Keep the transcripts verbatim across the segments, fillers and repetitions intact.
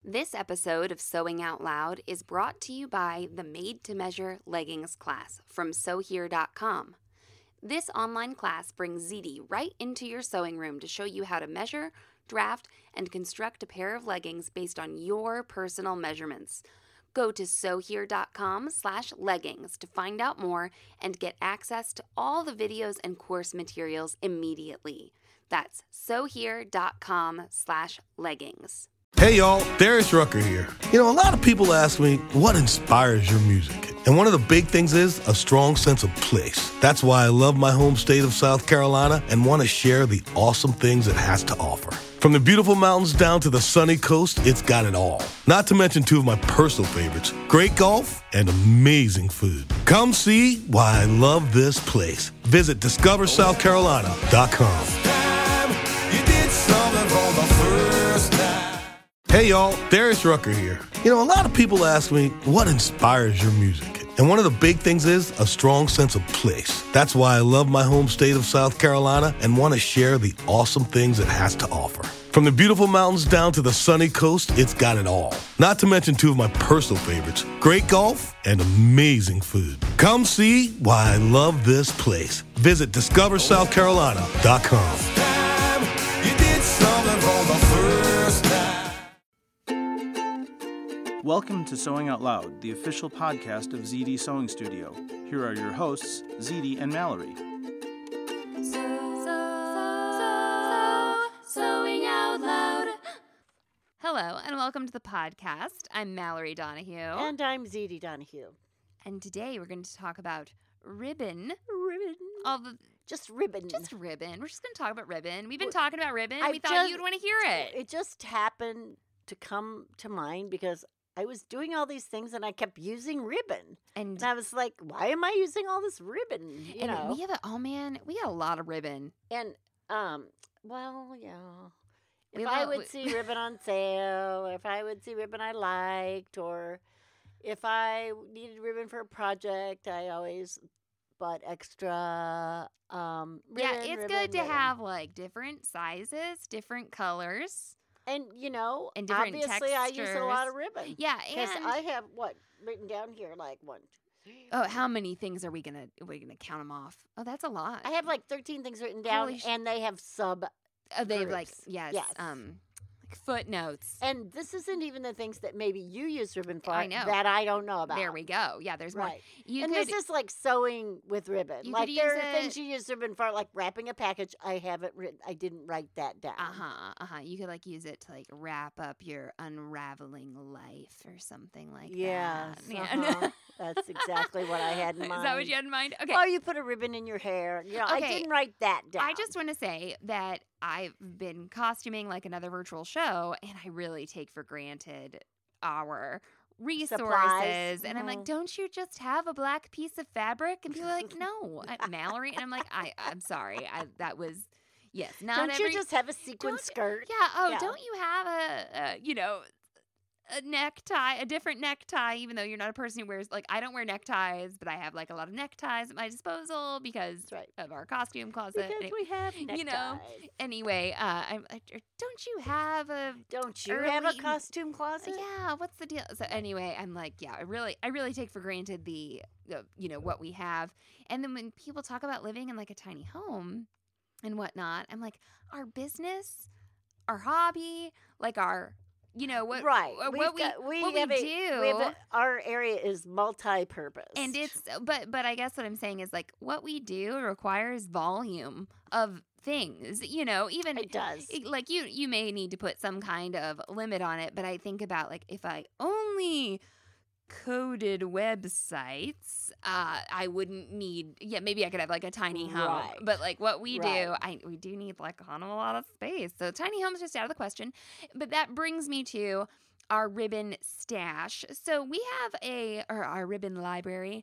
This episode of Sewing Out Loud is brought to you by the Made to Measure Leggings class from sew here dot com. This online class brings Z D right into your sewing room to show you how to measure, draft, and construct a pair of leggings based on your personal measurements. Go to sew here dot com slash leggings to find out more and get access to all the videos and course materials immediately. That's sew here dot com slash leggings. Hey y'all, Darius Rucker here. You know, a lot of people ask me, what inspires your music? And one of the big things is a strong sense of place. That's why I love my home state of South Carolina and want to share the awesome things it has to offer. From the beautiful mountains down to the sunny coast, it's got it all. Not to mention two of my personal favorites, great golf and amazing food. Come see why I love this place. Visit discover south carolina dot com. Hey y'all, Darius Rucker here. You know, a lot of people ask me, what inspires your music? And one of the big things is a strong sense of place. That's why I love my home state of South Carolina and want to share the awesome things it has to offer. From the beautiful mountains down to the sunny coast, it's got it all. Not to mention two of my personal favorites, great golf and amazing food. Come see why I love this place. Visit discover south carolina dot com. Welcome to Sewing Out Loud, the official podcast of Z D Sewing Studio. Here are your hosts, Z D and Mallory. So, so, so, Sewing Out Loud. Hello, and welcome to the podcast. I'm Mallory Donahue. And I'm Z D Donahue. And today we're going to talk about ribbon. Ribbon. All the Just ribbon. Just ribbon. We're just going to talk about ribbon. We've been Well, talking about ribbon. I we thought just- you'd want to hear it. It just happened to come to mind because I was doing all these things and I kept using ribbon. And, And I was like, why am I using all this ribbon? You and know? we have a, oh man, we got a lot of ribbon. And, um, well, yeah. We If have I a- would we- see ribbon on sale, or if I would see ribbon I liked, or if I needed ribbon for a project, I always bought extra um, ribbon. yeah, it's ribbon, good to ribbon. have like different sizes, different colors. And, you know, And different obviously I use a lot textures. of ribbon. Yeah, Because and I have, what, written down here, like one, two, three, oh, four, how many things are we gonna are we gonna count them off? Oh, that's a lot. I have like thirteen things written down, Holy sh- and they have sub. Oh, they like groups. yes, Yes. um, like footnotes. And this isn't even the things that maybe you use ribbon for I know. that I don't know about. There we go. Yeah, there's more. Right. You and could this is like sewing with ribbon. You Like could there use are things it- you use ribbon for, like wrapping a package. I haven't written. I didn't write that down. uh huh uh huh. You could like use it to like wrap up your unraveling life or something like Yes, that. Yeah. uh-huh. That's exactly what I had in Is mind. that what you had in mind? Okay. Oh, you put a ribbon in your hair. You know, I Okay. didn't write that down. I just want to say that I've been costuming like another virtual show, and I really take for granted our resources. Supplies. And I'm like, Mhm. don't you just have a black piece of fabric? And people are like, no, I- Mallory. And I'm like, I, I'm sorry. I, that was, yes, not Don't every. you just have a sequin don't- skirt? yeah. Oh, Yeah. don't you have a, a, you know, a necktie, a different necktie, even though you're not a person who wears, like, I don't wear neckties, but I have like a lot of neckties at my disposal because That's right. of our costume closet. Because And- we have neckties. you know, Anyway, uh, I'm, I, don't you have a Don't you have a early- costume closet? yeah? What's the deal? So anyway, I'm like, yeah, I really, I really take for granted the, the, you know, what we have. And then when people talk about living in like a tiny home and whatnot, I'm like, our business, our hobby, like our, you know, what, Right. uh, We've what we, got- we what we have a- do. we have a- our area is multi-purpose. And it's, but, but I guess what I'm saying is like what we do requires volume of things, you know, even It does. it- like you, you may need to put some kind of limit on it, but I think about like if I only coded websites, uh, I wouldn't need, yeah, maybe I could have like a tiny home, Right. but like what we do, Right. I, we do need like on a lot of space. So tiny home's just out of the question, but that brings me to our ribbon stash. So we have a, or our ribbon library,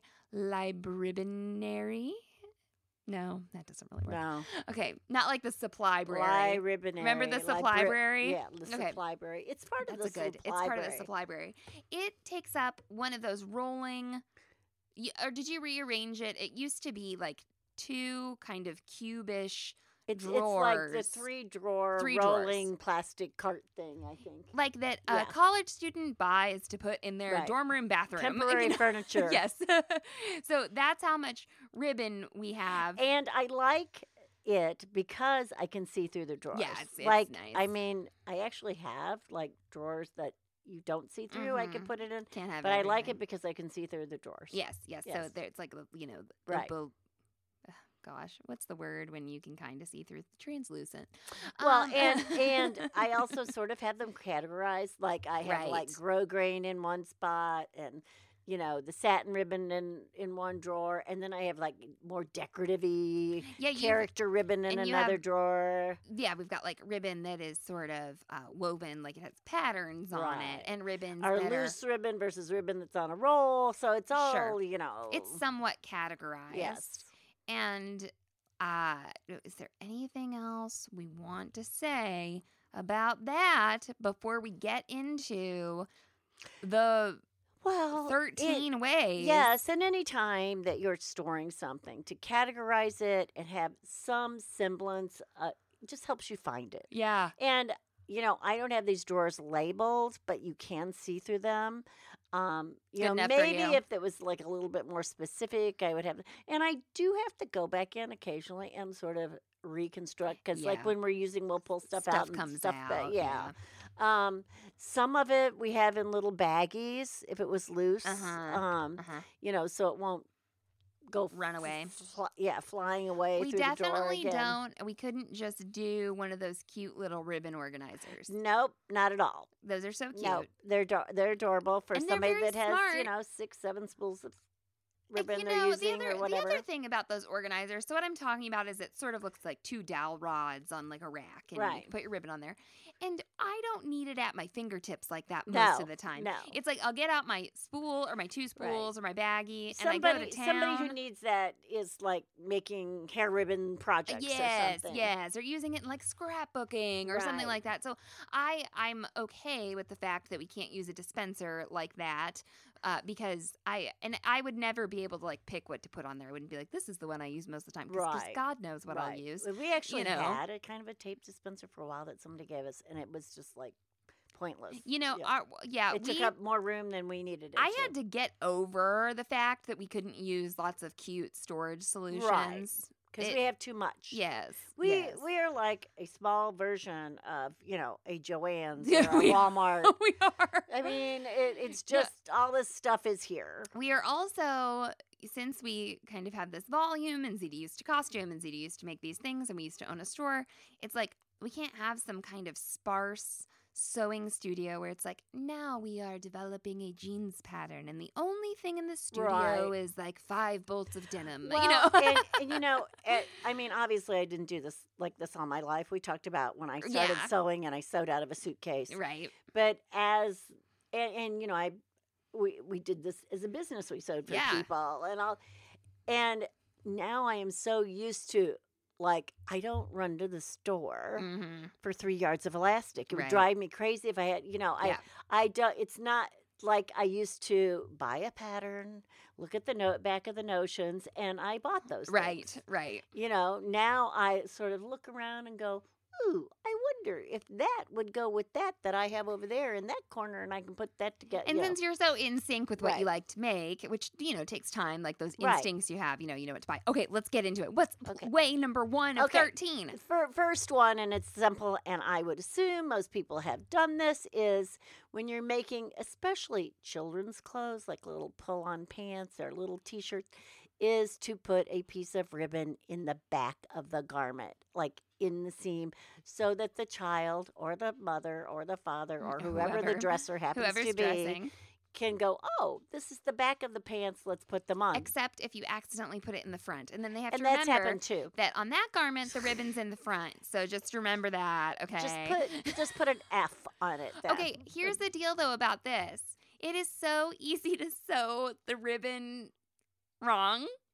libribonary. No, that doesn't really work. No. Okay, not like the supply Li library. ribbonary. Remember the libra- supply-brary? Yeah, the Okay. supply library. It's part That's of a the good. It's part of the supply-brary. supply library. It takes up one of those rolling. y- Or did you rearrange it? It used to be like two kind of cubish It's drawers. it's like the three drawer Three rolling drawers. plastic cart thing, I think. Like that a Yeah. college student buys to put in their Right. dorm room bathroom. Temporary You know? furniture. Yes. So that's how much ribbon we have. And I like it because I can see through the drawers. Yeah, it's- it's like nice. I mean, I actually have like drawers that you don't see through. I can Mhm. put it in, Can't have but I like everything. it because I can see through the drawers. Yes, yes. So Yes. there, it's like, you know, the- Right. the- gosh, what's the word when you can kind of see through? Translucent. Well, Um, and and I also sort of have them categorized. Like I have like Right. grosgrain in one spot, and you know the satin ribbon in in one drawer, and then I have like more decorative-y Yeah, you- character ribbon in and you another have- drawer. yeah, we've got like ribbon that is sort of uh, woven, like it has patterns on Right. it, and ribbons Or that loose ribbon versus ribbon that's on a roll. So it's all Sure. you know. are it's somewhat categorized. yes. And uh, is there anything else we want to say about that before we get into the Well, it- thirteen ways? Yes, and any time that you're storing something, to categorize it and have some semblance, uh, just helps you find it. Yeah. And you know, I don't have these drawers labeled, but you can see through them. Um, you Good know, enough for maybe you. if it was like a little bit more specific, I would have. And I do have to go back in occasionally and sort of reconstruct because, like Yeah. when we're using, we'll pull stuff, Stuff out and comes stuff out. that, yeah. Um, some of it we have in little baggies if it was loose. Uh-huh. Um, Uh-huh. you know, so it won't go Run f- away. fly, yeah, flying away We through the drawer definitely again. don't. We couldn't just do one of those cute little ribbon organizers. Nope, not at all. Those are so cute. No, they're do- they're adorable for And they're somebody very that has you smart. know six, seven spools of And, ribbon you they're know, using the other, or whatever. The other thing about those organizers, so what I'm talking about is it sort of looks like two dowel rods on like a rack, and you Right. can put your ribbon on there. And I don't need it at my fingertips like that most No, of the time. no. It's like I'll get out my spool or my two spools or my baggie, and somebody, I go to town. somebody who needs that is like making hair ribbon projects or Yes, something. yes, or using it in like scrapbooking or something Right. like that. So I I'm okay with the fact that we can't use a dispenser like that uh, because I and I would never be able to like pick what to put on there. I wouldn't be like, this is the one I use most of the time because Right. God knows what I'll Right. use. Well, We actually know. had a kind of a tape dispenser for a while that somebody gave us, and it was just like pointless. You know, Yeah. our, yeah, it we. took up more room than we needed it I to. had to get over the fact that we couldn't use lots of cute storage solutions. because it- we have too much. Yes, We yes. we are like a small version of you know a Joann's or Yeah, a we- Walmart. we are. I mean, it, it's Yeah. just all this stuff is here. We are also, since we kind of have this volume and Z D used to costume and Z D used to make these things and we used to own a store, it's like we can't have some kind of sparse sewing studio where it's like, now we are developing a jeans pattern and the only thing in the studio Right. is like five bolts of denim. Well, you know? and, and you know, eh, I mean, obviously, I didn't do this like this all my life. We talked about when I started Yeah. sewing and I sewed out of a suitcase. Right. But as and, and you know, I we we did this as a business. We sewed for Yeah. people and all, and now I am so used to. Like, I don't run to the store Mm-hmm. for three yards of elastic. It would Right. drive me crazy if I had, you know, I, Yeah. I don't, it's not like I used to buy a pattern, look at the note back of the notions, and I bought those. Right. things. Right. You know, now I sort of look around and go, ooh, I wonder if that would go with that that I have over there in that corner, and I can put that together. And you know. since you're so in sync with what you Right. like to make, which, you know, takes time, like those Right. instincts you have, you know, you know what to buy. Okay, let's get into it. What's Okay. way number one of Okay. thirteen? Fir- first one, and it's simple, and I would assume most people have done this, is when you're making especially children's clothes, like little pull-on pants or little t-shirts, is to put a piece of ribbon in the back of the garment, like in the seam, so that the child or the mother or the father or whoever, Whoever. the dresser happens Whoever's to be dressing. can go, oh, this is the back of the pants, let's put them on. Except if you accidentally put it in the front. And then they have and to that's remember happened too. that on that garment, the ribbon's in the front. So just remember that, okay? Just put just put an F on it. then. Okay, here's the deal, though, about this. It is so easy to sew the ribbon wrong.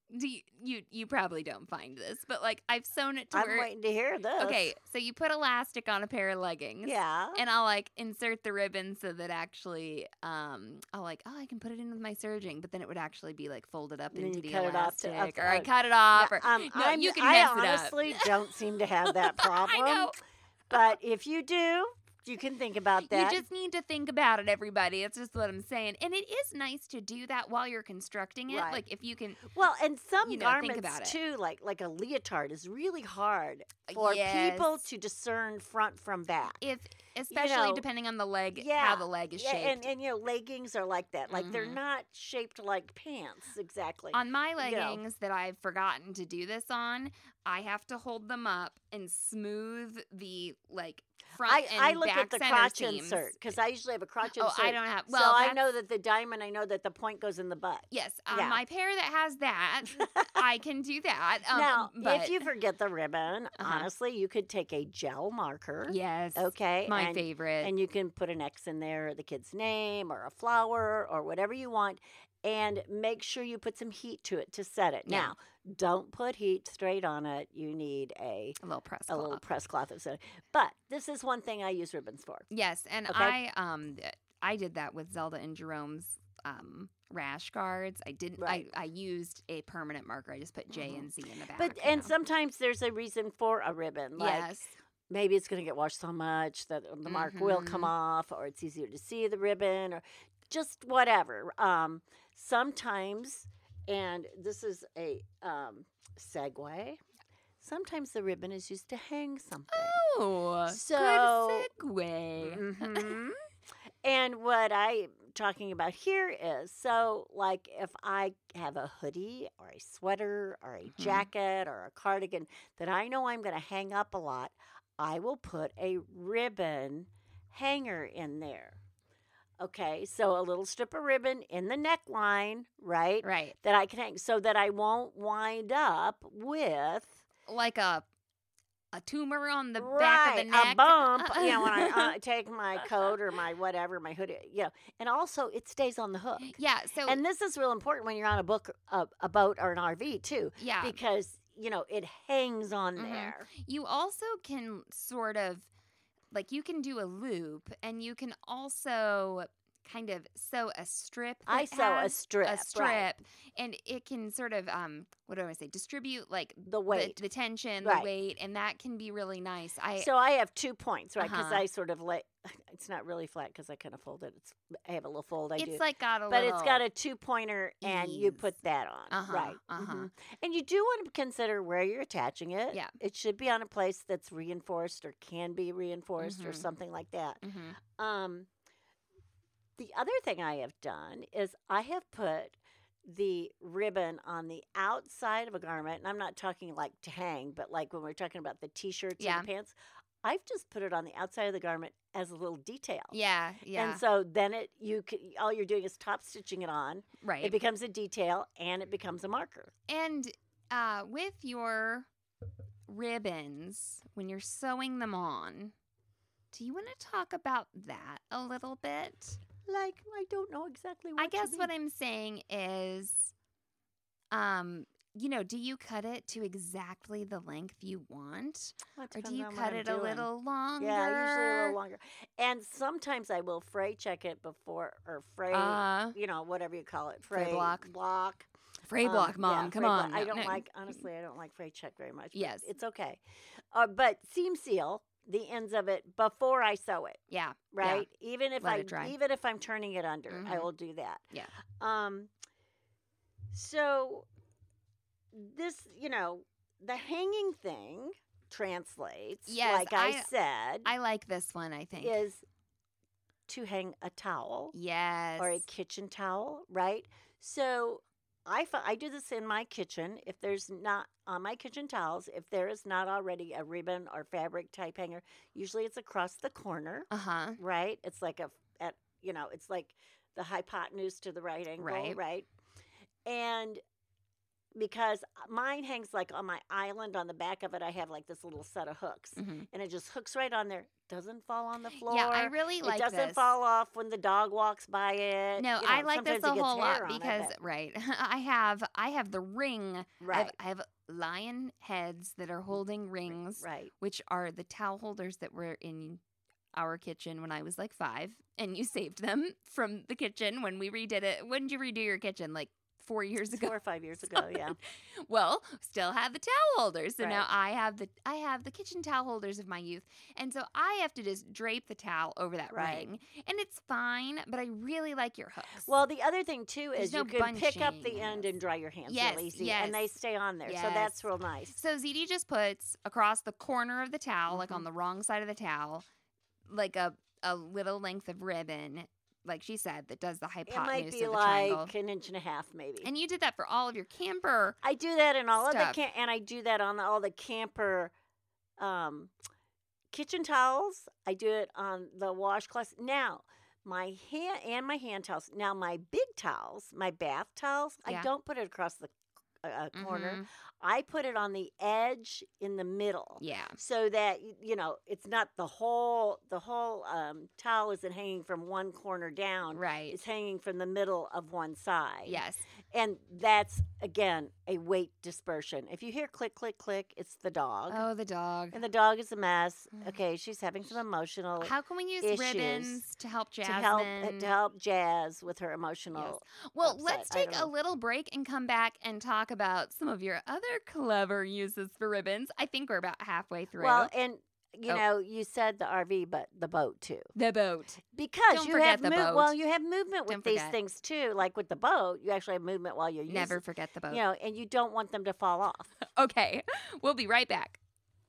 do you, you you probably don't find this, but like I've sewn it to I'm where waiting to hear this. okay, so you put elastic on a pair of leggings. Yeah. And I'll like insert the ribbon so that actually um I'll like, oh, I can put it in with my serging, but then it would actually be like folded up And then into you the cut it off to- elastic, up- or I uh, cut it off, Yeah, or um, no, I'm- you can I mess it honestly up. don't seem to have that problem. I know. But if you do, you can think about that. You just need to think about it, everybody. It's just what I'm saying. And it is nice to do that while you're constructing it. Right. Like if you can Well, and some you know, think garments about it. too, like like a leotard, is really hard for people Yes. to discern front from back. if especially know, depending on the leg, yeah, how the leg is yeah, shaped. and and you know, leggings are like that. Like they're Mhm. not shaped like pants exactly. On my you know. leggings that I've forgotten to do this on, I have to hold them up and smooth the like front I, and I look back at the center crotch seams. insert because I usually have a crotch Oh, insert. I don't have. so Well, I know that's- that the diamond. I know that the point goes in the butt. Yes, on Yeah. my pair that has that, I can do that. Um, now, but, if you forget the ribbon, Uh-huh. honestly, you could take a gel marker. yes, Okay. my and, favorite. And you can put an X in there, or the kid's name, or a flower, or whatever you want, and make sure you put some heat to it to set it. Yeah. Now, don't put heat straight on it. You need a a little press a cloth. little press cloth of set. But this is one thing I use ribbons for. Yes, and Okay. I um I did that with Zelda and Jerome's um rash guards. I didn't. Right. I I used a permanent marker. I just put J Mhm. and Z in the back. But you and know. sometimes there's a reason for a ribbon. Like yes, maybe it's going to get washed so much that the mark will come Mhm. off, or it's easier to see the ribbon, or just whatever. Um, sometimes, and this is a um, segue. Sometimes the ribbon is used to hang something. oh, So- good segue. Mhm. And what I'm talking about here is so, like, if I have a hoodie or a sweater or a Mhm. jacket or a cardigan that I know I'm going to hang up a lot, I will put a ribbon hanger in there. Okay, so a little strip of ribbon in the neckline, right? Right, That I can hang so that I won't wind up with like a a tumor on the right, back of the neck. a bump, you know, when I uh, take my coat or my whatever, my hoodie, you know, and also it stays on the hook. yeah. So And this is real important when you're on a book, a, a boat, or an R V too, yeah, because you know it hangs on Mhm. there. you also can sort of like you can do a loop, and you can also kind of sew a strip. I that sew a has strip, a right. strip, and it can sort of um what do I want to say? Distribute like The weight. the, the tension, Right. the weight, and that can be really nice. I so I have two points, right? Because Uh-huh. I sort of lay. It's not really flat because I kind of fold it. It's I have a little fold. I it's do. like got a But little. it's got a two pointer, and you ease. put that on, Uh-huh, right? uh-huh. Mhm. And you do want to consider where you're attaching it. Yeah. It should be on a place that's reinforced or can be reinforced or Mhm. something like that. Mhm. Um, the other thing I have done is I have put the ribbon on the outside of a garment, and I'm not talking like to hang, but like when we're talking about the t-shirts Yeah. and the pants, I've just put it on the outside of the garment as a little detail. Yeah, yeah, And so then it you c all you're doing is top stitching it on. right. It becomes a detail and it becomes a marker. And uh, with your ribbons, when you're sewing them on, do you want to talk about that a little bit? Like I don't know exactly what I guess you what mean. I'm saying is, um, you know, do you cut it to exactly the length you want, Well, it or do depends you on what cut I'm it a doing. little longer? Yeah, usually a little longer. And sometimes I will fray check it before or fray, Uh, you know, whatever you call it, Fray fray, block. block. fray Um, block, yeah, mom. Come fray on. block. I No, don't no. like honestly. I don't like fray check very much. but Yes. it's okay. Uh, but seam seal the ends of it before I sew it. Yeah. Right. Even if Let I it dry. even if I'm turning it under, I Mhm. will do that. Yeah. Um. So this, you know, the hanging thing translates. Yes, like I, I- said, I like this one. I think. is to hang a towel Yes. or a kitchen towel, right? So I fi- I do this in my kitchen. If there's not on my kitchen towels, if there is not already a ribbon or fabric type hanger, usually it's across the corner, Uh huh. right? It's like a at you know, it's like the hypotenuse to the right angle, Right. right? And because mine hangs like on my island on the back of it, I have like this little set of hooks, hmm and it just hooks right on there doesn't fall on the floor. Yeah, I really like It doesn't this. fall off when the dog walks by it. No, You know, I like this sometimes a it gets whole hair lot on it, because but- right, I have I have the ring. I have, Right. I have lion heads that are holding rings, Right. which are the towel holders that were in our kitchen when I was like five, and you saved them from the kitchen when we redid it. When did you redo your kitchen? Like four years ago. Four or five years ago, yeah. Well, still have the towel holders. So now Right. I have the I have the kitchen towel holders of my youth. And so I have to just drape the towel over that Right. ring. And it's fine, but I really like your hooks. Well, the other thing too There's is no you can pick up the bunching. end and dry your hands Yes, real easy, and they yes. stay on there. So Yes. that's real nice. So Z D just puts across the corner of the towel, like Mhm. on the wrong side of the towel, like a, a little length of ribbon, like she said, that does the It might hypotenuse be of the like triangle. an inch and a half, maybe. And you did that for all of your camper. I do that in all of the stuff. cam- and I do that on all the camper um, kitchen towels. I do it on the washcloths. Now, my hand and my hand towels. Now, my big towels, my bath towels, Yeah. I don't put it across the uh, uh, corner. Mhm. I put it on the edge in the middle. Yeah. So that y- you know, it's not the whole the whole um, towel isn't hanging from one corner down. Right. It's hanging from the middle of one side. Yes. And that's, again, a weight dispersion. If you hear click, click, click, it's the dog. Oh, the dog. And the dog is a mess. Mm. Okay, she's having some emotional How can we use issues ribbons to help to Jasmine? help uh, to help Jazz with her emotional. Well, upset. let's I take don't a know. little break and come back and talk about some of your other clever uses for ribbons. I think we're about halfway through. Well, and you Oh. know, you said the R V, but the boat too, the boat. because Don't you forget have the mov- boat. well, you have movement with Don't these forget. things too. Like with the boat, you actually have movement while you're Never using. forget the boat. You know, and you don't want them to fall off. Okay, we'll be right back.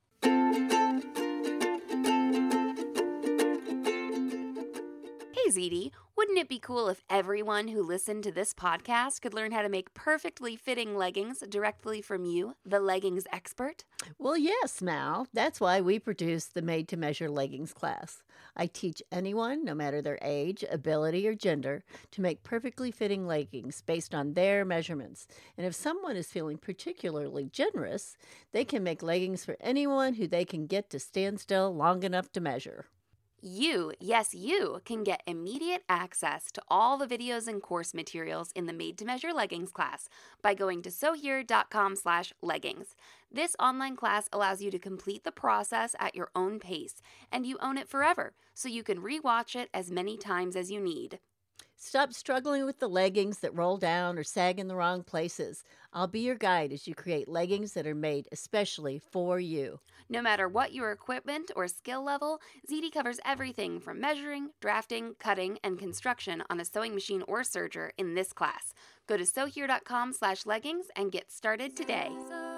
Hey, Z D, wouldn't it be cool if everyone who listened to this podcast could learn how to make perfectly fitting leggings directly from you, the leggings expert? Well, yes, Mal. That's why we produce the Made to Measure Leggings class. I teach anyone, no matter their age, ability, or gender, to make perfectly fitting leggings based on their measurements. And if someone is feeling particularly generous, they can make leggings for anyone who they can get to stand still long enough to measure. You, yes, you can get immediate access to all the videos and course materials in the Made to Measure Leggings class by going to sewhere.com slash leggings. This online class allows you to complete the process at your own pace, and you own it forever, so you can rewatch it as many times as you need. Stop struggling with the leggings that roll down or sag in the wrong places. I'll be your guide as you create leggings that are made especially for you. No matter what your equipment or skill level, Z D covers everything from measuring, drafting, cutting, and construction on a sewing machine or serger in this class. Go to sewhere.com slash leggings and get started today.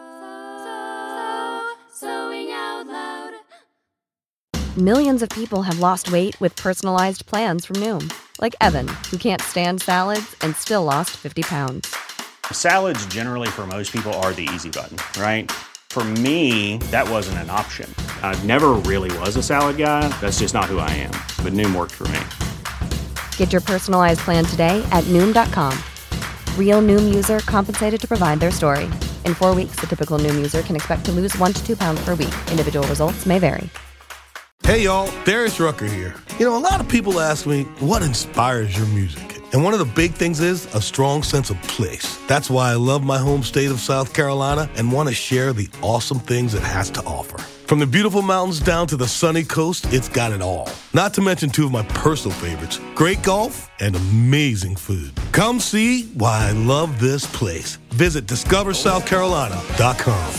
Sewing out loud. Millions of people have lost weight with personalized plans from Noom, like Evan, who can't stand salads and still lost fifty pounds. Salads generally for most people are the easy button, right? For me, that wasn't an option. I never really was a salad guy. That's just not who I am. But Noom worked for me. Get your personalized plan today at Noom dot com. Real Noom user compensated to provide their story. In four weeks, the typical Noom user can expect to lose one to two pounds per week. Individual results may vary. Hey y'all, Darius Rucker here. You know, a lot of people ask me, what inspires your music? And one of the big things is a strong sense of place. That's why I love my home state of South Carolina and want to share the awesome things it has to offer. From the beautiful mountains down to the sunny coast, it's got it all. Not to mention two of my personal favorites, great golf and amazing food. Come see why I love this place. Visit discover south carolina dot com.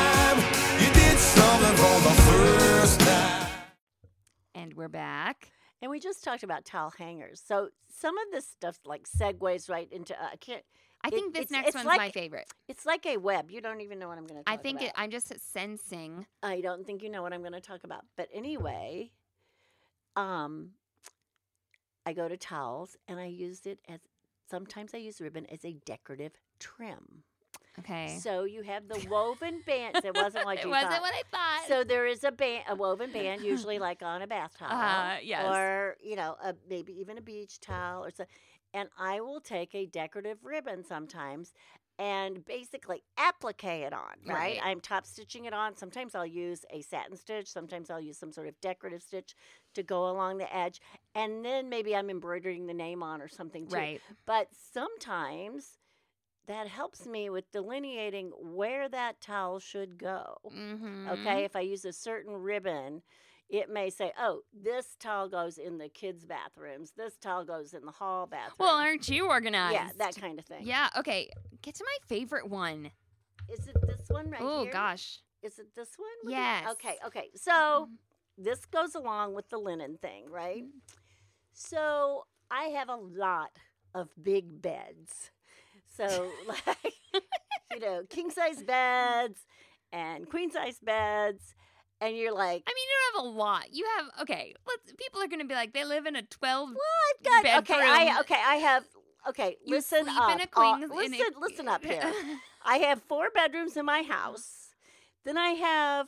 And we're back. And we just talked about towel hangers. So some of this stuff like segues right into uh, I can't. I It- think this it's- next it's one's like- my favorite. It's like a web. You don't even know what I'm going to talk I about. think it, I'm just sensing. I don't think you know what I'm going to talk about. But anyway, um, I go to towels and I used it as sometimes I use ribbon as a decorative trim. Okay. So you have the woven bands. It wasn't what it you wasn't thought. what I thought. So there is a band, a woven band, usually like on a bath towel, Uh, yes. or you know, a, maybe even a beach towel or so. And I will take a decorative ribbon sometimes, and basically applique it on, right? Right. I'm top stitching it on. Sometimes I'll use a satin stitch. Sometimes I'll use some sort of decorative stitch to go along the edge. And then maybe I'm embroidering the name on or something too. Right. But sometimes that helps me with delineating where that towel should go. Mm-hmm. Okay, if I use a certain ribbon, it may say, oh, this towel goes in the kids' bathrooms. This towel goes in the hall bathroom. Well, aren't you organized? Yeah, that kind of thing. Yeah, okay. Get to my favorite one. Is it this one right Oh, here? gosh. Is it this one? Look at- Yes. Okay, okay. So this goes along with the linen thing, right? So I have a lot of big beds. So, like, you know, king-size beds and queen-size beds. And you're like, I mean, you don't have a lot. You have, okay, let's, people are going to be like, they live in a twelve well, I've got, okay, bedroom. I, okay, I have, okay, You listen sleep up. in a uh, queen- in a- listen, listen up here. I have four bedrooms in my house. Then I have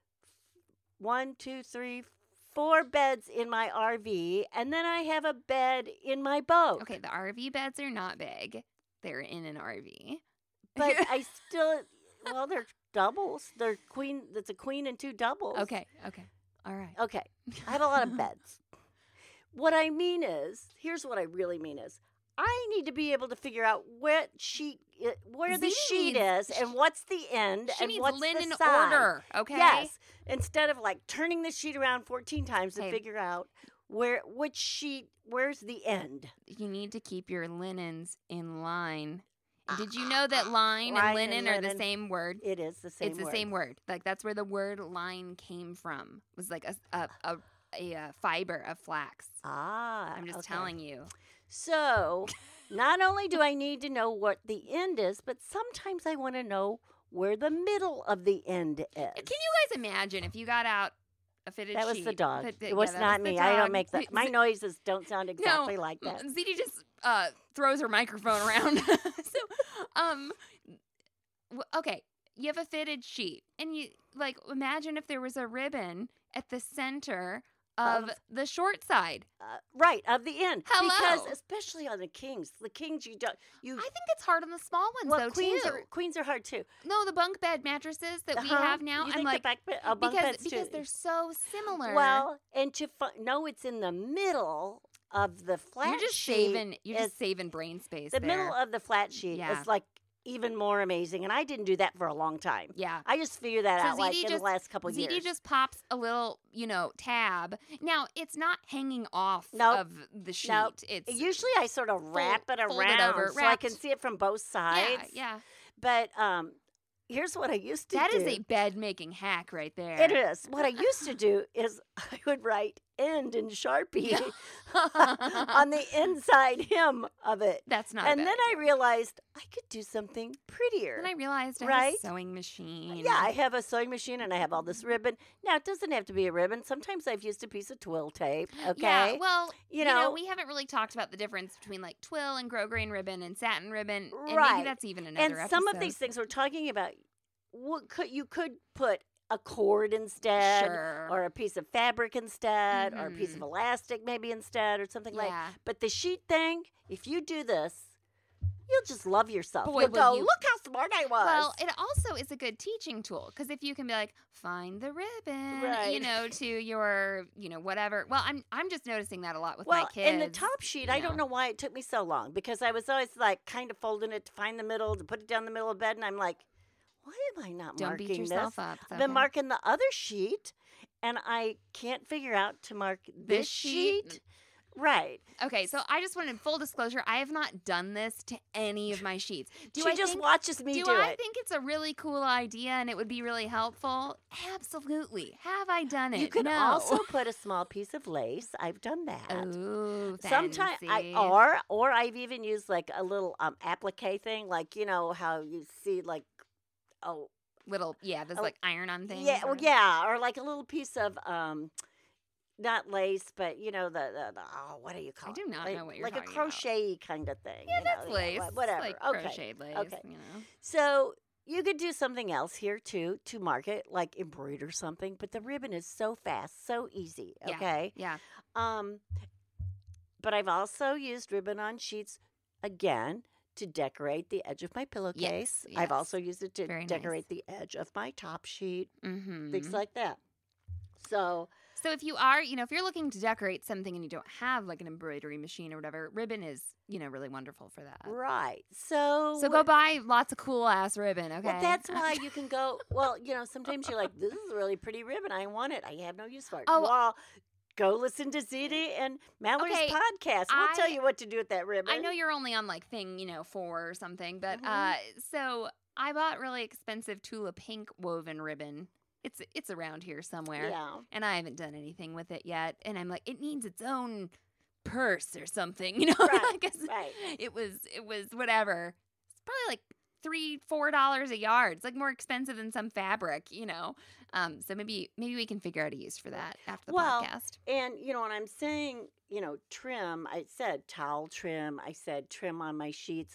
one, two, three, four beds in my R V. And then I have a bed in my boat. Okay, the R V beds are not big. They're in an R V. But I still, well, they're doubles. They're queen, that's a queen and two doubles. Okay, okay. All right. Okay. I have a lot of beds. What I mean is, here's what I really mean is, I need to be able to figure out what sheet, i- where the Zee sheet needs- is, and what's the end, She and needs what's linen the side. order, okay? Yes. Instead of like turning the sheet around fourteen times to Okay. figure out where which sheet, where's the end. You need to keep your linens in line. Did you know that line, Line and and linen are the linen. same word? It is the same. It's the word. same word. Like that's where the word line came from. It was like a a, a, a, uh fiber of flax. Ah, I'm just okay. telling you. So, not only do I need to know what the end is, but sometimes I want to know where the middle of the end is. Can you guys imagine if you got out a fitted That was the sheet? dog. That- that- It was yeah, that not the me. I don't dog. make that. My Z- noises don't sound exactly no, like that. Ziti just uh, throws her microphone around. so, um, w- okay, you have a fitted sheet, and you like imagine if there was a ribbon at the center of Of- the short side. Uh, right, of the end. Hello. Because especially on the kings, the kings you don't you. I think it's hard on the small ones well, though queens too. are queens are hard too. No, the bunk bed mattresses that we Uh-huh. have now. You I'm think like the back bed, uh, bunk because beds because too. they're so similar. Well, and to fu- know it's in the middle of the flat you're just sheet. saving you're is- just saving brain space. the there. middle of the flat sheet Yeah. is like even more amazing, and I didn't do that for a long time. yeah. I just figured that So out like Z D in just- the last couple Z D years. just pops a little, you know, tab. Now it's not hanging off Nope. of the sheet. Nope. It's Usually I sort of wrap it fold it around over, so I can wrapped. see it from both yeah, sides. yeah. But um, here's what I used to That do. is a bed making hack right there. It is. What I used to do is I would write end in Sharpie on the inside hem of it. That's not. a And bad then I idea. realized I could do something prettier. Then I realized I have Right? a sewing machine. Yeah, I have a sewing machine and I have all this ribbon. Now, it doesn't have to be a ribbon. Sometimes I've used a piece of twill tape, okay? Yeah, well, You you, know- know, we haven't really talked about the difference between like twill and grosgrain ribbon and satin ribbon, and Right. maybe that's even another and episode. some of these things we're talking about, what could you could put a cord instead, Sure. or a piece of fabric instead, or a piece of Mhm. elastic maybe instead, or something like. Yeah. But the sheet thing, if you do this, you'll just love yourself. Boy, You'll will go, you- look how smart I was. Well, it also is a good teaching tool because if you can be like, find the ribbon, Right. you know, to your, you know, whatever. Well, I'm I'm just noticing that a lot with well, my kids. and the top sheet, I don't know why it took me so long because I was always like kind of folding it to find the middle, to put it down the middle of the bed, and I'm like, why am I not Don't marking beat yourself this? up. It's I've been okay. marking the other sheet, and I can't figure out to mark this, This sheet? sheet. Right. Okay, so I just wanted full disclosure. I have not done this to any of my sheets. Do she I just think, watches me do, do, I it. think it's a really cool idea and it would be really helpful? Absolutely. Have I done it? You could no. also put a small piece of lace. I've done that. Ooh, Sometimes I fancy. or or I've even used like a little um applique thing, like you know how you see like oh little yeah, there's Oh, like iron-on things. yeah well or- yeah or like a little piece of um not lace but you know the, the, the oh what do you call I it? do not like, know what you're like talking a about. crochet kind of thing. Yeah, you know, that's yeah, lace. wha- It's whatever. like okay. crocheted lace. Okay. You know. So you could do something else here too to mark it, like embroider something. But the ribbon is so fast, so easy. Yeah. Okay. Yeah. Um, but I've also used ribbon on sheets again to decorate the edge of my pillowcase. Yes, I've yes. also used it to Very nice. decorate the edge of my top sheet, Mm-hmm. things like that. So, So if you are, you know, if you're looking to decorate something and you don't have like an embroidery machine or whatever, ribbon is, you know, really wonderful for that. right. So, So go buy lots of cool ass ribbon, okay? well, that's why you can go. Well, you know, sometimes you're like, this is a really pretty ribbon. I want it. I have no use for it. Oh. Well, go listen to Z D and Mallory's Okay, podcast. We'll tell I- you what to do with that ribbon. I know you're only on like thing, you know, four or something, but Mhm. uh so I bought really expensive Tula pink woven ribbon. It's it's around here somewhere. Yeah. And I haven't done anything with it yet. And I'm like, it needs its own purse or something, you know? Right, Because right. it was it was whatever. It's probably like three, four dollars a yard. It's like more expensive than some fabric, you know. Um, so maybe maybe we can figure out a use for that after the Well, podcast. And, you know, when I'm saying, you know, trim, I said towel trim. I said trim on my sheets.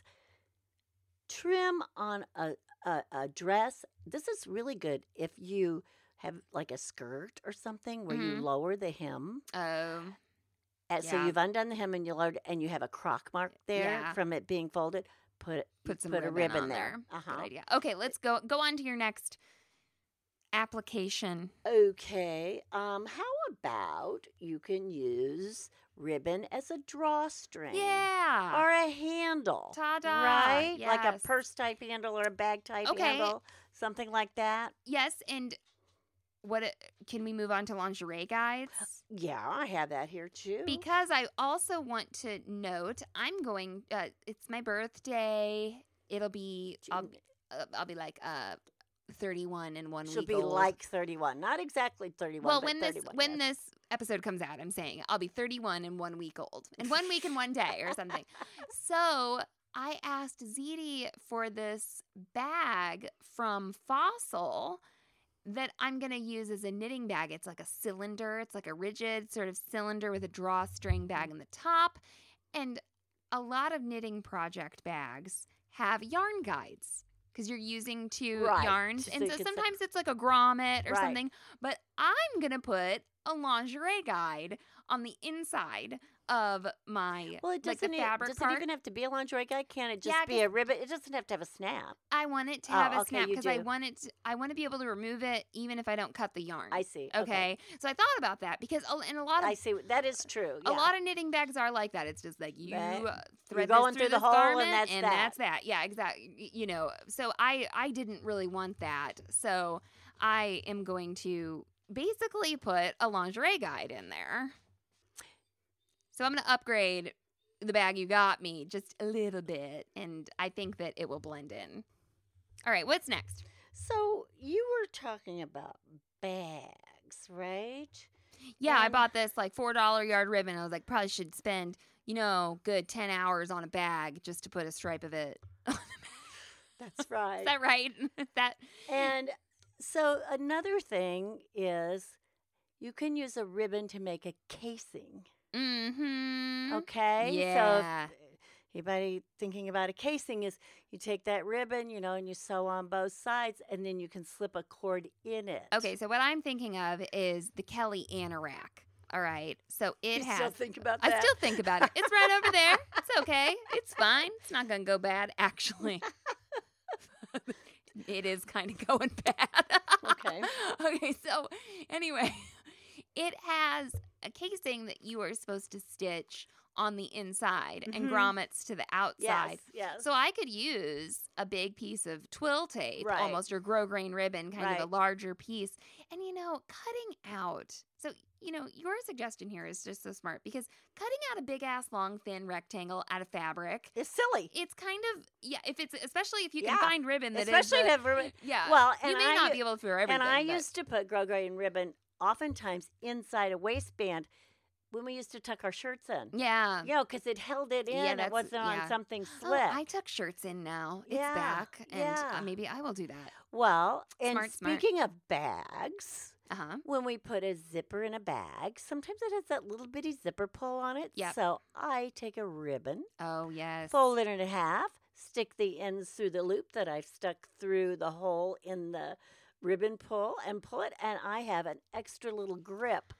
Trim on a, a, a dress. This is really good if you have like a skirt or something where you Mhm. lower the hem. Um, And so Yeah. you've undone the hem and you lowered, and you have a crock mark there Yeah. from it being folded. Put put some put a ribbon, ribbon on there. there. Uh-huh. Good idea. Okay, let's go go on to your next application. Okay. Um, how about you can use ribbon as a drawstring? Yeah. Or a handle. Ta-da. Right? Like a Yes. purse type handle or a bag type Okay. handle. Something like that. Yes, and what it- can we move on to lingerie guides? Yeah, I have that here too. Because I also want to note I'm going uh, it's my birthday. It'll be I'll June- uh, I'll be like uh thirty-one and one She'll week be old. like thirty-one. Not exactly thirty-one, well, but when this thirty-one, when yes. this episode comes out, I'm saying I'll be thirty-one and one week old, and one week and one day or something. So I asked Ziti for this bag from Fossil that I'm gonna use as a knitting bag. It's like a cylinder. It's like a rigid sort of cylinder with a drawstring bag in the top, and a lot of knitting project bags have yarn guides. Because you're using two Right. yarns. So And you so could say- sometimes it's like a grommet or Right. something. But I'm going to put a lingerie guide on the inside of my Well, it like doesn't, the e- fabric does part. it even have to be a lingerie guide? Can it just Yeah, be 'cause- a ribbon? It doesn't have to have a snap. I want it to Oh, have a okay, snap you because I do. want it to, I want to be able to remove it even if I don't cut the yarn. I see. Okay. So I thought about that because a- in a lot of I see. That is true. a yeah. lot of knitting bags are like that. It's just like you Right. uh, thread going this through the this hole and garment that's and that. that's that. Yeah, exactly. You know, so I I didn't really want that. So I am going to basically put a lingerie guide in there. So I'm going to upgrade the bag you got me just a little bit, and I think that it will blend in. All right, what's next? So you were talking about bags, right? Yeah, I And- bought this like four dollar yard ribbon. I was like, probably should spend, you know, good ten hours on a bag just to put a stripe of it. That's right. Is that right? Is that And so another thing is you can use a ribbon to make a casing. mm-hmm. Okay? Yeah. So if anybody thinking about a casing is you take that ribbon, you know, and you sew on both sides and then you can slip a cord in it. Okay, so what I'm thinking of is the Kelly anorak. All right. So it You has still think about I that? still think about it. It's right over there. It's okay. It's fine. It's not going to go bad, actually. It is kind of going bad. Okay. Okay, so anyway, it has a casing that you are supposed to stitch on the inside and Mhm. grommets to the outside. Yes, yes. So I could use a big piece of twill tape, Right. almost, or grosgrain ribbon, kind of Right. a larger piece. And, you know, cutting out. So, you know, your suggestion here is just so smart because cutting out a big ass, long, thin rectangle out of fabric, It's silly. it's kind of, yeah, if it's, especially if you can Yeah. find ribbon that Especially is, if the- have ribbon. yeah. Well, you and may I not u- be able to for everything. And I but- used to put grosgrain ribbon oftentimes inside a waistband when we used to tuck our shirts in. yeah. You know, because it held it in. Yeah, it that's- wasn't yeah. on something Oh, slick. I tuck shirts in now. It's Yeah, back, and yeah. uh, maybe I will do that. Well, and Smart, smart. speaking of bags, Uh huh. when we put a zipper in a bag, sometimes it has that little bitty zipper pull on it. Yep. So I take a ribbon, Oh yes. fold it in half, stick the ends through the loop that I've stuck through the hole in the ribbon pull, and pull it, and I have an extra little grip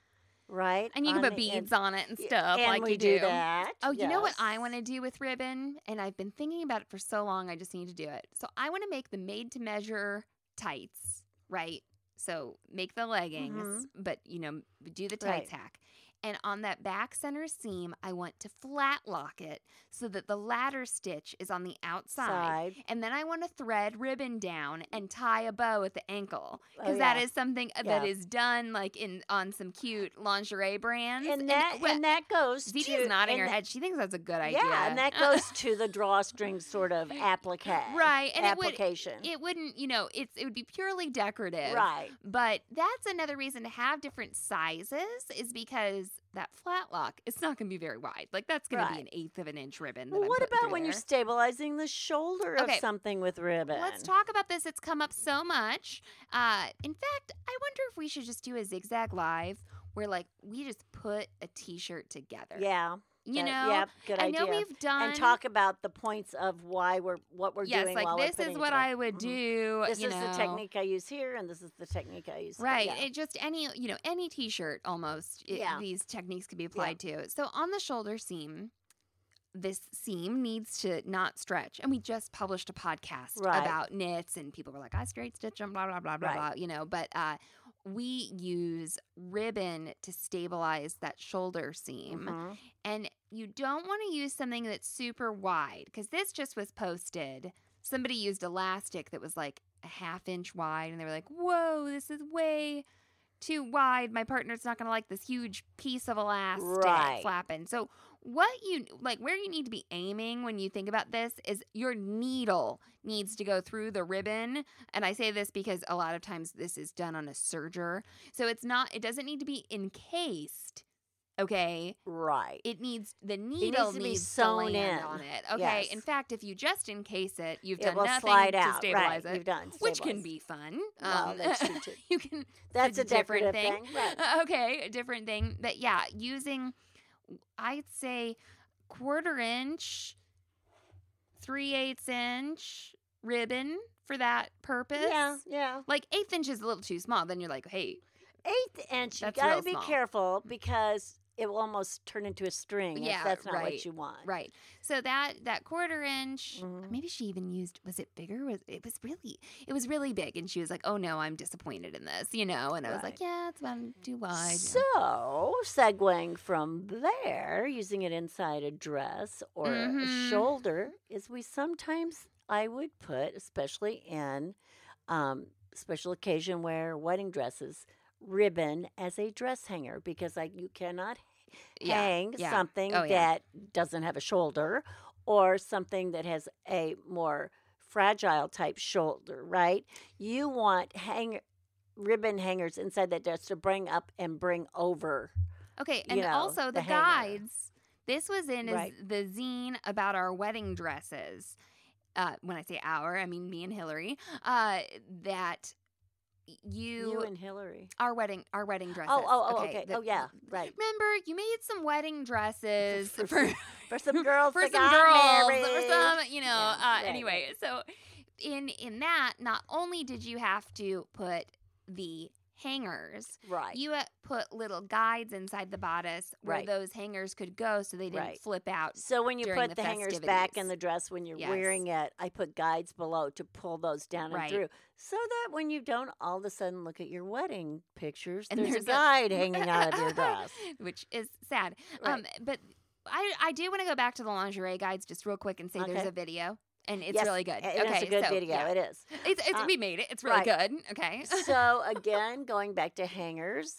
Right. And you can on put the beads end. on it and Y- stuff and like we you do do. that. Oh, you know what I yes. want to do with ribbon? And I've been thinking about it for so long, I just need to do it. So I want to make the made-to-measure tights, right? So make the leggings, Mhm. but, you know, do the tights Right. hack. And on that back center seam, I want to flat lock it so that the ladder stitch is on the outside. Side. And then I want to thread ribbon down and tie a bow at the ankle because Oh, that yeah. is something that Yeah. is done like in on some cute lingerie brands. And that wh- and that goes Z D's to nodding and her tha- head. She thinks that's a good idea. Yeah, and that goes to the drawstring sort of applique. Right, and it would- application. It wouldn't, you know, it's it would be purely decorative. Right. But that's another reason to have different sizes is because that flat lock, it's not going to be very wide. Like that's going to be Right. an eighth of an inch ribbon. That Well, I'm what putting about through when you're there. stabilizing the shoulder Okay. of something with ribbon? Let's talk about this. It's come up so much. Uh, in fact, I wonder if we should just do a zigzag live where like we just put a t-shirt together. Yeah. You that- know? yeah, good I idea. know we've done and talk about the points of why we're what we're yes, doing like while this we're is putting what it I together. would Mhm. do. This you is know. the technique I use here, and this is the technique I use. Right. Yeah. It just any, you know, any t-shirt almost it- Yeah. these techniques could be applied to. So on the shoulder seam, this seam needs to not stretch. And we just published a podcast Right. about knits and people were like, I straight stitch them, blah, blah, blah, blah, Right. blah, you know, but uh, we use ribbon to stabilize that shoulder seam. Mhm. And you don't want to use something that's super wide because this just was posted. Somebody used elastic that was like a half inch wide, and they were like, whoa, this is way too wide. My partner's not going to like this huge piece of elastic Right. flapping. So, what you like, where you need to be aiming when you think about this is your needle needs to go through the ribbon. And I say this because a lot of times this is done on a serger. So, it's not, it doesn't need to be encased. Okay. Right. It needs the needle to be needs sewn to land in. on it. Okay. Yes. In fact, if you just encase it, you've It done will nothing slide to out. stabilize Right. it, You've done which can stabilize. be fun. Well, Um, that's true, too. you can. That's a different decorative thing. thing. Right. Okay, a different thing. But yeah, using, I'd say, quarter inch, three eighths inch ribbon for that purpose. Yeah. Yeah. Like eighth inch is a little too small. Then you're like, hey, Eighth inch. You That's got real to be small. careful because it will almost turn into a string. if Yeah, that's not right, what you want. right. So that that quarter inch, Mhm. maybe she even used. Was it bigger? Was it was really? It was really big, and she was like, "Oh no, I'm disappointed in this," you know. And I was like, Right. "Yeah, it's about too wide." you So, know. segueing from there, using it inside a dress or Mhm. a shoulder, is we sometimes, I would put, especially in um, special occasion wear, wedding dresses, ribbon as a dress hanger because like you cannot Yeah, hang yeah. something Oh, yeah. that doesn't have a shoulder or something that has a more fragile type shoulder, right? You want hang ribbon hangers inside that dress to bring up and bring over. Okay, you and know, also the the, hanger. guides. This was in Right. is the zine about our wedding dresses. Uh, when I say our, I mean me and Hillary. Uh, that you, You and Hillary. our wedding our wedding dresses. Oh, oh, oh, okay. the- oh, yeah, right. Remember, you made some wedding dresses For for, some- For some girls for that some got girls, married. for some, you know. Yeah, uh, right, anyway, so in in that, not only did you have to put the hangers, Right. you uh, put little guides inside the bodice where Right. those hangers could go, so they didn't Right. flip out. So when you during put the the, hangers back in festivities. the dress when you're Yes. wearing it, I put guides below to pull those down Right. and through, so that when you don't all of a sudden look at your wedding pictures, And there's, there's a a- guide hanging out of your dress. Which is sad. Right. Um, but I I do want to go back to the lingerie guides just real quick and say there's Okay. a video. And it's Yes, really good. and okay, it's a good so, video. yeah. It is. It's, it's Uh, we made it. It's really right. good. Okay. So again, going back to hangers,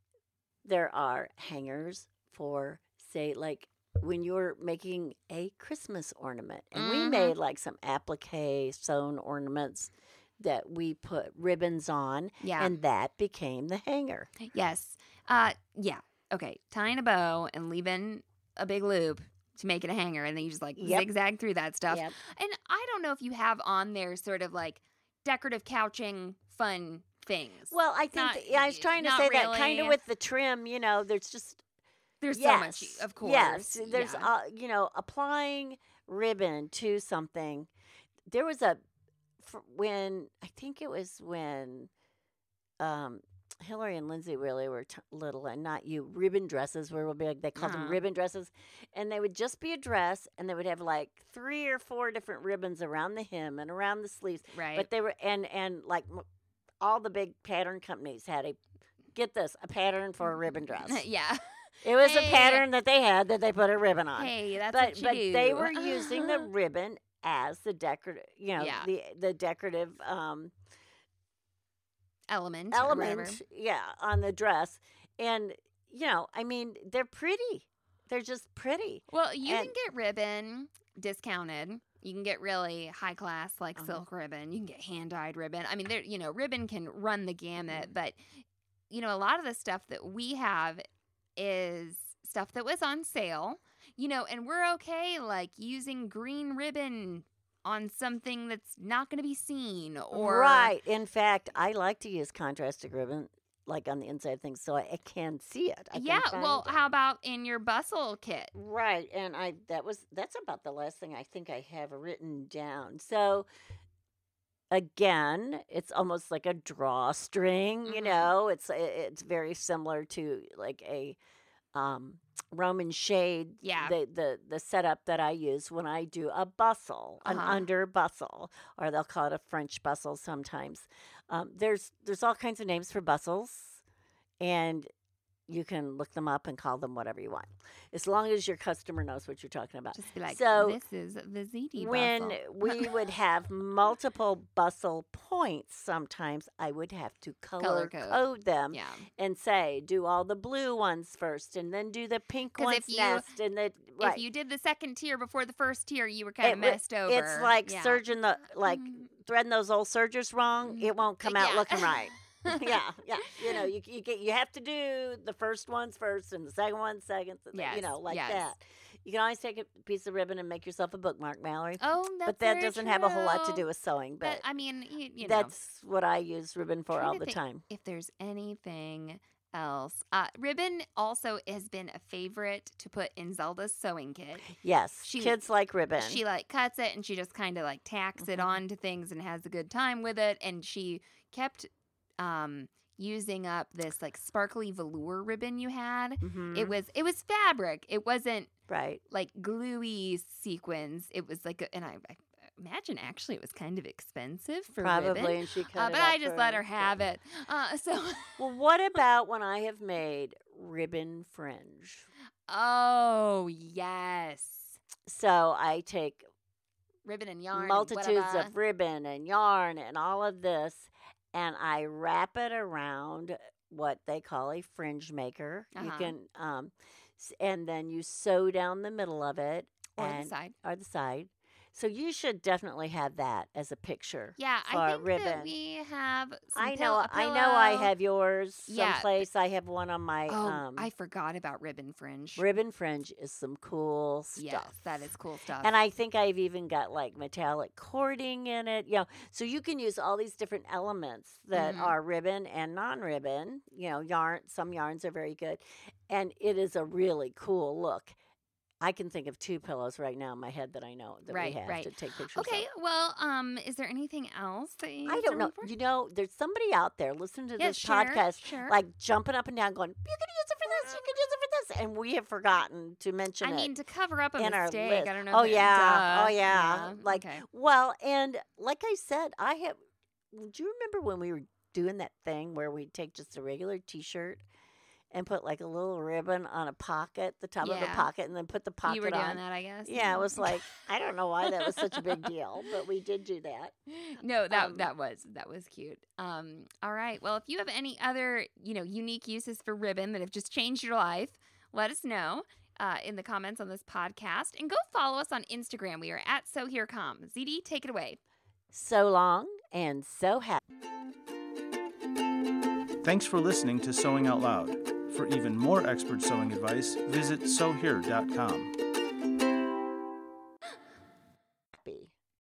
there are hangers for, say, like when you're making a Christmas ornament, and we Mhm. made like some applique sewn ornaments that we put ribbons on, Yeah. and that became the hanger. Yes. Uh. Yeah. Okay. Tying a bow and leaving a big loop to make it a hanger, and then you just like Yep. zigzag through that stuff. Yep. And I don't know if you have on there sort of like decorative couching fun things. Well, I think Not- that- yeah, I was trying to not say that kind of really. with the trim. You know, there's just There's yes, so much, of course. Yes, there's yeah. uh, you know, applying ribbon to something. There was a f- when I think it was when um Hillary and Lindsay really were t- little, and not you. Ribbon dresses were big. They called Uh-huh. them ribbon dresses, and they would just be a dress, and they would have like three or four different ribbons around the hem and around the sleeves. Right. But they were, and and like m- all the big pattern companies had a, get this, a pattern for a ribbon dress. yeah. It was Hey. a pattern that they had that they put a ribbon on. Hey, that's but what you but do. they were using the ribbon as the decorative, you know, Yeah. the the decorative um, element. or whatever. element, yeah, on the dress. And you know, I mean, they're pretty. They're just pretty. Well, you And- can get ribbon discounted. You can get really high class, like Uh-huh. silk ribbon. You can get hand dyed ribbon. I mean, there, you know, ribbon can run the gamut. But you know, a lot of the stuff that we have is stuff that was on sale. You know, and we're okay like using green ribbon on something that's not going to be seen, or Right. In fact, I like to use contrasted ribbon, like on the inside of things, so I, I can see it. I can Yeah. find Well, it. how about in your bustle kit? Right, and I that was that's about the last thing I think I have written down. So again, it's almost like a drawstring, you Mhm. know. It's it- it's very similar to like a um, Roman shade. Yeah. The, the the setup that I use when I do a bustle, an Uh-huh. under bustle, or they'll call it a French bustle sometimes. Um, there's there's all kinds of names for bustles, and you can look them up and call them whatever you want, as long as your customer knows what you're talking about. Just be like, So, this is the Z D When bustle. we would have multiple bustle points, sometimes I would have to color, Color code. code them Yeah. and say, do all the blue ones first, and then do the pink 'Cause ones if you- next, and the right. If you did the second tier before the first tier, you were kind of It wa- messed over. It's like yeah. serging the like Mm. threading those old sergers wrong. It won't come out Yeah. looking right. yeah, yeah. You know, you you get you have to do the first ones first and the second one second. and the- you Yes, know, like yes. that. You can always take a piece of ribbon and make yourself a bookmark, Mallory. Oh, that's but that very doesn't have a whole lot to true. do with sewing. But, But, I mean, you, you know, that's what I use ribbon for trying all to the think time. if there's anything else. Uh, ribbon also has been a favorite to put in Zelda's sewing kit. Yes, she- kids like ribbon. She like cuts it and she just kind of like tacks it Mhm. onto things and has a good time with it. And she kept um, using up this like sparkly velour ribbon you had. Mhm. It was it was fabric. It wasn't right. like gluey sequins. It was like, a, and I, I imagine actually it was kind of expensive for Probably, ribbon. and she cut Uh, it but up I just for let her have it. Uh, so, Well, what about when I have made ribbon fringe? oh yes, So I take ribbon and yarn, and multitudes whatever. of ribbon and yarn and all of this, and I wrap it around what they call a fringe maker. You Uh-huh. can, um, s- and then you sew down the middle of it or and the side. or the side. So you should definitely have that as a picture. Yeah, for I think ribbon. that we have. Some I know, pill- a I know, I pillow. have yours Yeah. someplace. I have one on my Oh, um, I forgot about ribbon fringe. ribbon fringe. Is some cool stuff. Yes, that is cool stuff. And I think I've even got like metallic cording in it. You know, so you can use all these different elements that Mhm. are ribbon and non-ribbon. You know, yarn. Some yarns are very good, and it is a really cool look. I can think of two pillows right now in my head that I know that Right, we have right. to take pictures okay, of. well, um, is there anything else that you I guys don't are know. looking for? You know, there's somebody out there listening to Yeah, this sure, podcast, sure. like jumping up and down, going, "You can use it for this. You can use it for this," and we have forgotten to mention I it. mean, to cover up a in our mistake. list. I don't know. Oh if it- yeah, duh. oh yeah. Like, okay. well, and like I said, I have. Do you remember when we were doing that thing where we'd take just a regular T-shirt and put like a little ribbon on a pocket, the top of the Yeah. pocket, and then put the pocket You were doing on? that, I guess. Yeah, it was like I don't know why that was such a big deal, but we did do that. No, that Um, that was that was cute. Um, all right. Well, if you have any other, you know, unique uses for ribbon that have just changed your life, let us know uh, in the comments on this podcast, and go follow us on Instagram. We are at So Here Come. Z D, take it away. So long and so happy. Thanks for listening to Sewing Out Loud. For even more expert sewing advice, visit sew here dot com.